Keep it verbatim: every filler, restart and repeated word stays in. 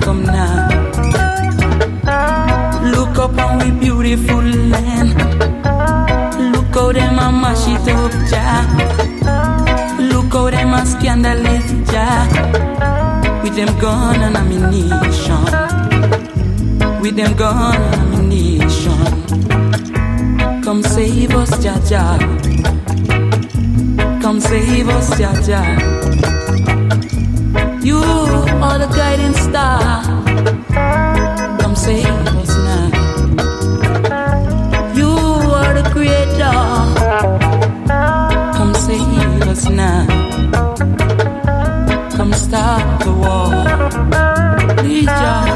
come now. Look up on we beautiful land. Look how them a mash it up, Jah. Look how them a scandalous, Jah. With them gun and ammunition. With them gun and ammunition. Come save us, Jah Jah. Come save us, Jah Jah. You are the guiding star. Come save us now. You are the creator. Come save us now. Come stop the war. Please, Jah.